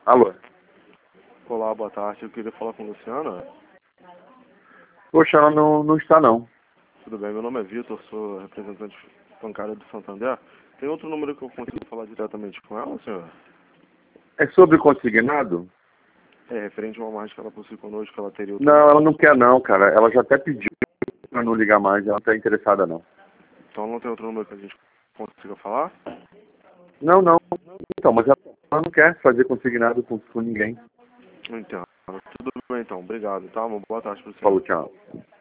Alô? Olá, boa tarde. Eu queria falar com a Luciana. Poxa, ela não está não. Tudo bem, meu nome é Vitor, sou representante bancário do Santander. Tem outro número que eu consigo falar diretamente com ela, senhor? É sobre consignado? É referente a uma margem que ela possui conosco, que ela teria outro Não, número. ela não quer não, cara. Ela já até pediu pra não ligar mais, ela não está interessada não. Então não tem outro número que a gente consiga falar? Não, não. Então, mas ela não quer fazer consignado com ninguém. Entendo. Tudo bem então, obrigado, tá? Uma boa tarde para o senhor. Falou, tchau.